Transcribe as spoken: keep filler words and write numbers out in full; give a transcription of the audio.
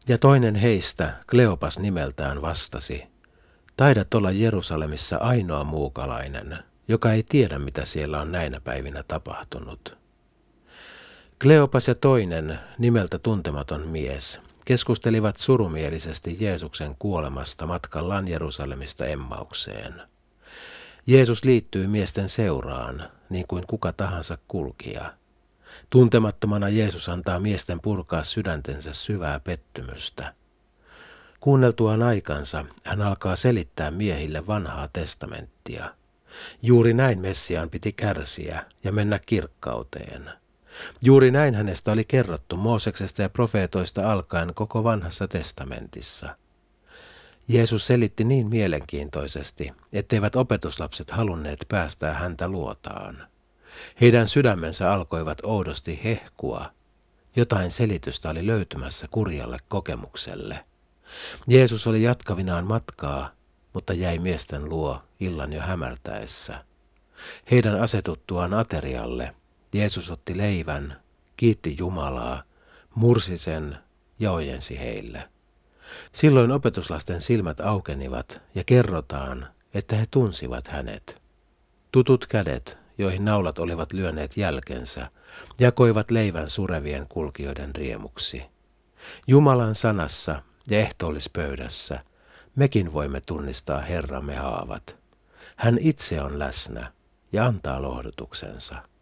Ja toinen heistä, Kleopas nimeltään, vastasi, taidat olla Jerusalemissa ainoa muukalainen, joka ei tiedä, mitä siellä on näinä päivinä tapahtunut. Kleopas ja toinen, nimeltä tuntematon mies, keskustelivat surumielisesti Jeesuksen kuolemasta matkallaan Jerusalemista Emmaukseen. Jeesus liittyy miesten seuraan, niin kuin kuka tahansa kulkija. Tuntemattomana Jeesus antaa miesten purkaa sydäntensä syvää pettymystä. Kuunneltuaan aikansa hän alkaa selittää miehille vanhaa testamenttia. Juuri näin Messiaan piti kärsiä ja mennä kirkkauteen. Juuri näin hänestä oli kerrottu Mooseksesta ja profeetoista alkaen koko vanhassa testamentissa. Jeesus selitti niin mielenkiintoisesti, etteivät opetuslapset halunneet päästää häntä luotaan. Heidän sydämensä alkoivat oudosti hehkua. Jotain selitystä oli löytymässä kurjalle kokemukselle. Jeesus oli jatkavinaan matkaa, mutta jäi miesten luo illan jo hämärtäessä. Heidän asetuttuaan aterialle Jeesus otti leivän, kiitti Jumalaa, mursi sen ja ojensi heille. Silloin opetuslasten silmät aukenivat ja kerrotaan, että he tunsivat hänet. Tutut kädet, joihin naulat olivat lyöneet jälkensä, jakoivat leivän surevien kulkijoiden riemuksi. Jumalan sanassa ja ehtoollispöydässä mekin voimme tunnistaa Herramme haavat. Hän itse on läsnä ja antaa lohdutuksensa.